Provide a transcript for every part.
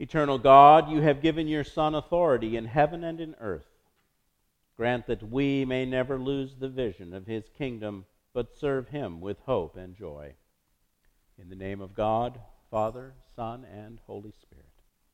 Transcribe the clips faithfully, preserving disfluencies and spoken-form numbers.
Eternal God, you have given your Son authority in heaven and in earth. Grant that we may never lose the vision of his kingdom, but serve him with hope and joy. In the name of God, Father, Son, and Holy Spirit.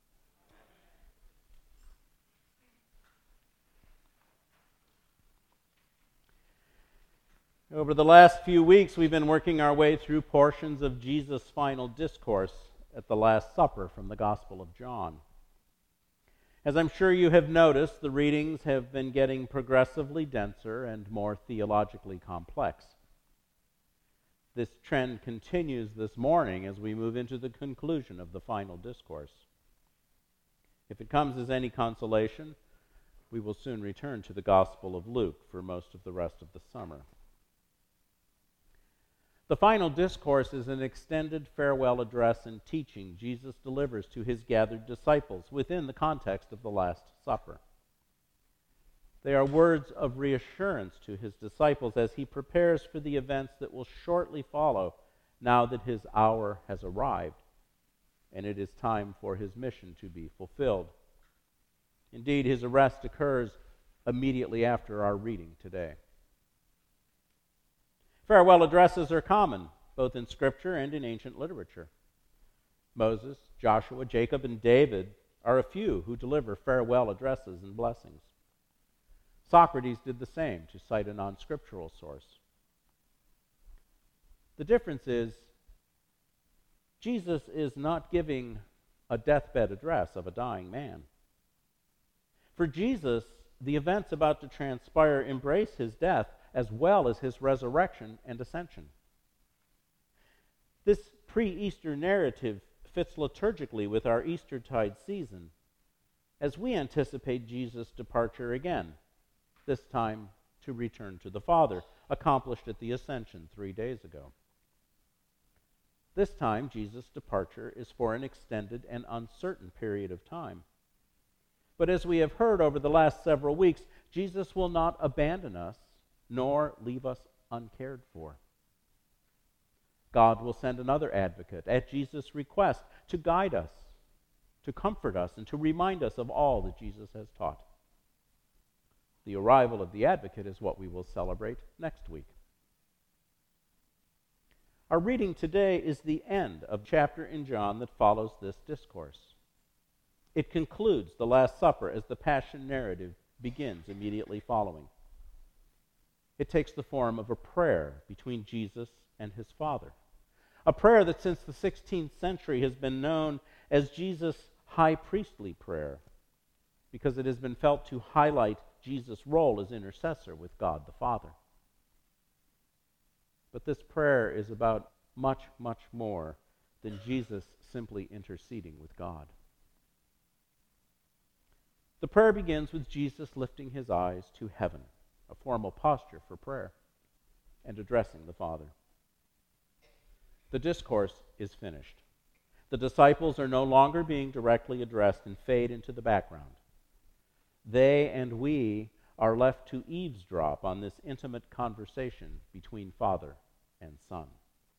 Over the last few weeks, we've been working our way through portions of Jesus' final discourse at the Last Supper from the Gospel of John. As I'm sure you have noticed, the readings have been getting progressively denser and more theologically complex. This trend continues this morning as we move into the conclusion of the final discourse. If it comes as any consolation, we will soon return to the Gospel of Luke for most of the rest of the summer. The final discourse is an extended farewell address and teaching Jesus delivers to his gathered disciples within the context of the Last Supper. They are words of reassurance to his disciples as he prepares for the events that will shortly follow now that his hour has arrived and it is time for his mission to be fulfilled. Indeed, his arrest occurs immediately after our reading today. Farewell addresses are common, both in Scripture and in ancient literature. Moses, Joshua, Jacob, and David are a few who deliver farewell addresses and blessings. Socrates did the same, to cite a non-scriptural source. The difference is, Jesus is not giving a deathbed address of a dying man. For Jesus, the events about to transpire embrace his death as well as his resurrection and ascension. This pre-Easter narrative fits liturgically with our Eastertide season as we anticipate Jesus' departure again, this time to return to the Father, accomplished at the ascension three days ago. This time, Jesus' departure is for an extended and uncertain period of time. But as we have heard over the last several weeks, Jesus will not abandon us nor leave us uncared for. God will send another advocate at Jesus' request to guide us, to comfort us, and to remind us of all that Jesus has taught. The arrival of the advocate is what we will celebrate next week. Our reading today is the end of the chapter in John that follows this discourse. It concludes the Last Supper as the Passion narrative begins immediately following. It takes the form of a prayer between Jesus and his Father. A prayer that since the sixteenth century has been known as Jesus' high priestly prayer, because it has been felt to highlight Jesus' role as intercessor with God the Father. But this prayer is about much, much more than Jesus simply interceding with God. The prayer begins with Jesus lifting his eyes to heaven, a formal posture for prayer, and addressing the Father. The discourse is finished. The disciples are no longer being directly addressed and fade into the background. They and we are left to eavesdrop on this intimate conversation between Father and Son.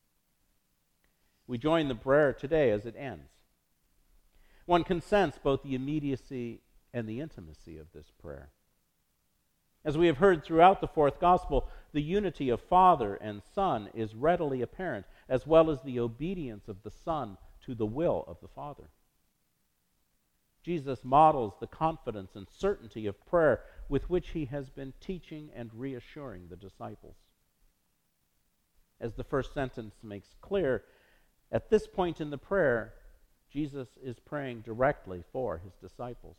We join the prayer today as it ends. One can sense both the immediacy and the intimacy of this prayer. As we have heard throughout the fourth gospel, the unity of Father and Son is readily apparent, as well as the obedience of the Son to the will of the Father. Jesus models the confidence and certainty of prayer with which he has been teaching and reassuring the disciples. As the first sentence makes clear, at this point in the prayer, Jesus is praying directly for his disciples.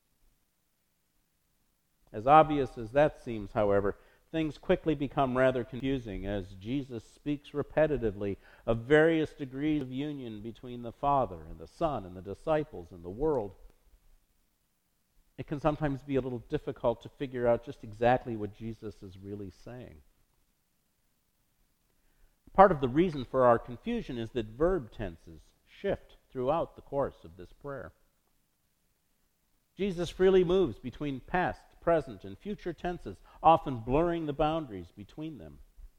As obvious as that seems, however, things quickly become rather confusing as Jesus speaks repetitively of various degrees of union between the Father and the Son and the disciples and the world. It can sometimes be a little difficult to figure out just exactly what Jesus is really saying. Part of the reason for our confusion is that verb tenses shift throughout the course of this prayer. Jesus freely moves between past, present, and future tenses, often blurring the boundaries between them.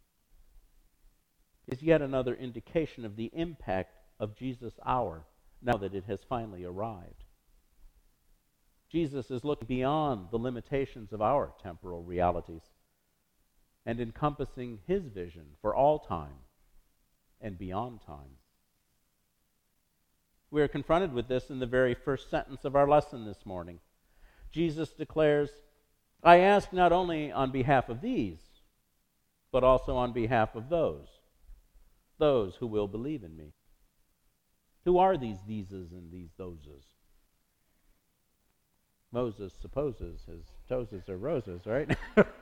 Is yet another indication of the impact of Jesus' hour, now that it has finally arrived. Jesus is looking beyond the limitations of our temporal realities and encompassing his vision for all time and beyond time. We are confronted with this in the very first sentence of our lesson this morning. Jesus declares, I ask not only on behalf of these, but also on behalf of those, those who will believe in me. Who are these theses and these thoses? Moses supposes his toes are roses, right?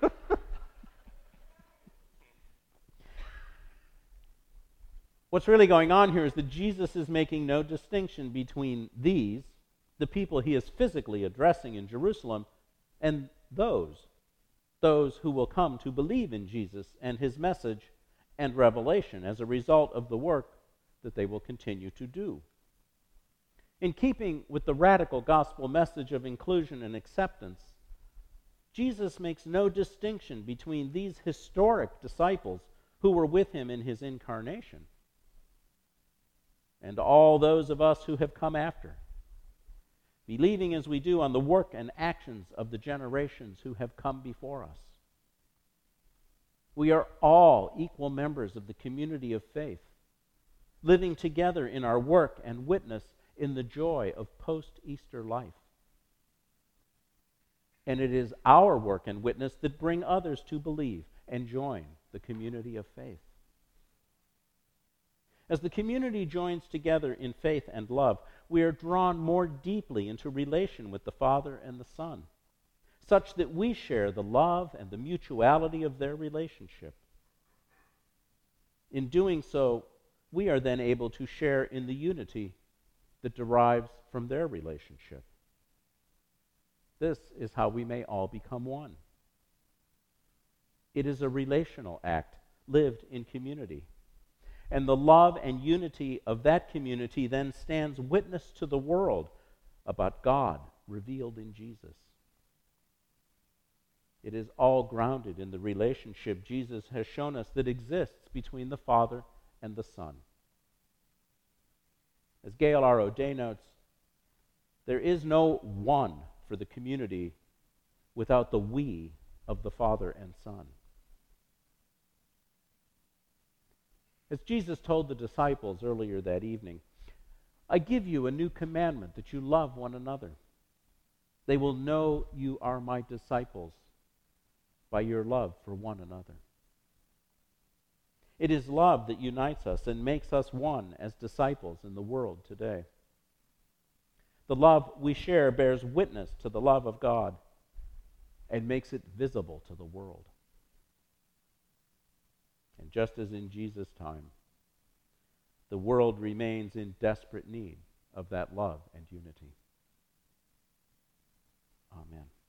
What's really going on here is that Jesus is making no distinction between these, the people he is physically addressing in Jerusalem, and those, those who will come to believe in Jesus and his message and revelation as a result of the work that they will continue to do. In keeping with the radical gospel message of inclusion and acceptance, Jesus makes no distinction between these historic disciples who were with him in his incarnation and all those of us who have come after, believing as we do on the work and actions of the generations who have come before us. We are all equal members of the community of faith, living together in our work and witness in the joy of post-Easter life. And it is our work and witness that bring others to believe and join the community of faith. As the community joins together in faith and love, we are drawn more deeply into relation with the Father and the Son, such that we share the love and the mutuality of their relationship. In doing so, we are then able to share in the unity that derives from their relationship. This is how we may all become one. It is a relational act lived in community. And the love and unity of that community then stands witness to the world about God revealed in Jesus. It is all grounded in the relationship Jesus has shown us that exists between the Father and the Son. As Gail R. O'Day notes, there is no one for the community without the we of the Father and Son. As Jesus told the disciples earlier that evening, I give you a new commandment, that you love one another. They will know you are my disciples by your love for one another. It is love that unites us and makes us one as disciples in the world today. The love we share bears witness to the love of God and makes it visible to the world. And just as in Jesus' time, the world remains in desperate need of that love and unity. Amen.